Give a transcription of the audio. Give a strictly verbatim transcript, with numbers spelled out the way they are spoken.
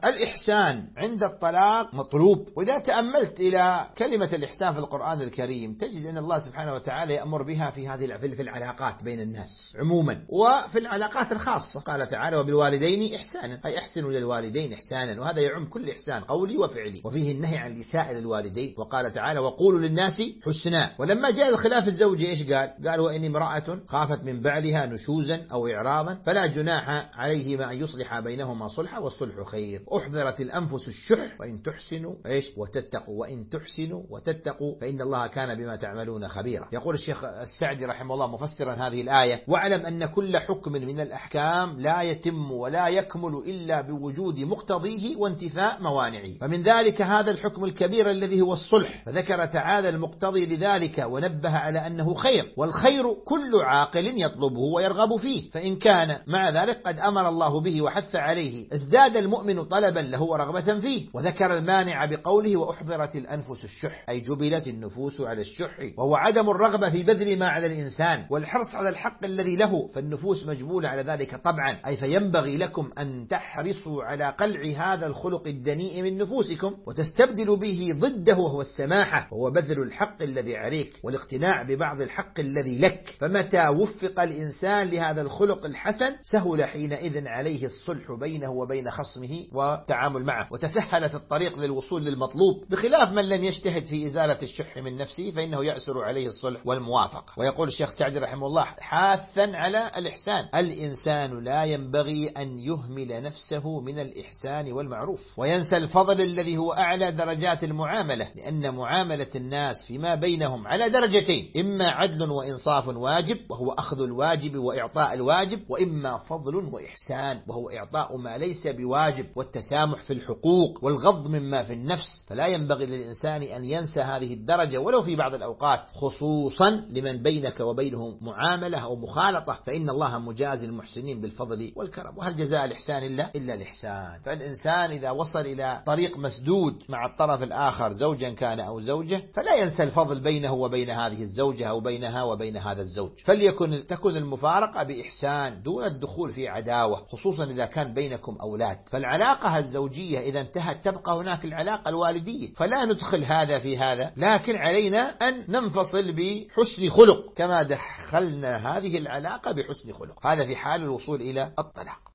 الإحسان عند الطلاق مطلوب. وإذا تأملت إلى كلمة الإحسان في القرآن الكريم تجد أن الله سبحانه وتعالى يأمر بها في هذه في العلاقات بين الناس عموما، وفي العلاقات الخاصة قال تعالى وبالوالدين إحسانا، أي أحسنوا للوالدين إحسانا، وهذا يعم كل إحسان قولي وفعلي. وفيه النهي عن إساءة الوالدين، وقال تعالى وقولوا للناس حسنا. ولما جاء الخلاف الزوجي إيش قال؟ قال وإن امرأة خافت من بعلها نشوزا أو إعراضا فلا جناح عليهما أن يصلح بينهما صلحا والصلح خير. أحضرت الأنفس الشح وإن تحسنوا إيش وتتقوا وإن تحسنوا وتتقوا فإن الله كان بما تعملون خبيرا. يقول الشيخ السعدي رحمه الله مفسرا هذه الآية واعلم أن كل حكم من الأحكام لا يتم ولا يكمل إلا بوجود مقتضيه وانتفاء موانعه، فمن ذلك هذا الحكم الكبير الذي هو الصلح، فذكر تعالى المقتضي لذلك ونبه على أنه خير، والخير كل عاقل يطلبه ويرغب فيه، فإن كان مع ذلك قد أمر الله به وحث عليه ازداد المؤمن طلبا له ورغبة فيه. وذكر المانع بقوله وأحضرت الأنفس الشح، أي جبلت النفوس على الشح، وهو عدم الرغبة في بذل ما على الإنسان والحرص على الحق الذي له، فالنفوس مجبولة على ذلك طبعا، أي فينبغي لكم أن تحرصوا على قلع هذا الخلق الدنيء من نفوسكم وتستبدلوا به ضده وهو السماحة، وهو بذل الحق الذي عليك والاقتناع ببعض الحق الذي لك. فمتى وفق الإنسان لهذا الخلق الحسن سهل حينئذ عليه الصلح بينه وبين خصمه والتعامل معه، وتسهلت الطريق للوصول للمطلوب، بخلاف من لم يجتهد في إزالة الشح من نفسه فإنه يعسر عليه الصلح والموافقة. ويقول الشيخ سعدي رحمه الله حاثا على الإحسان الإنسان لا ينبغي أن يهمل نفسه من الإحسان والمعروف وينسى الفضل الذي هو أعلى درجات المعاملة، لأن معاملة الناس فيما بينهم على درجتين، إما عدل وإنصاف واجب وهو أخذ الواجب وإعطاء الواجب، وإما فضل وإحسان وهو إعطاء ما ليس بواجب والتسامح في الحقوق والغض مما في النفس. فلا ينبغي للإنسان أن ينسى هذه الدرجة ولو في بعض الأوقات، خصوصا لمن بينك وبينهم معاملة أو مخالطة، فإن الله مجازي المحسنين بالفضل والكرم، وهل جزاء الإحسان إلا إلا الإحسان. فالإنسان إذا وصل إلى طريق مسدود مع الطرف الآخر زوجا كان أو زوجة فلا ينسى الفضل بينه وبين هذه الزوجة أو بينها وبين هذا الزوج، فليكن تكن المفارقة بإحسان دون الدخول في عداوة، خصوصا إذا كان بينكم أولاد. فالعلاقة الزوجية إذا انتهت تبقى هناك العلاقة الوالدية، فلا ندخل هذا في هذا، لكن علينا أن ننفصل بحسن خلق كما دخلنا هذه العلاقة بحسن خلق، هذا في حال الوصول إلى الطلاق.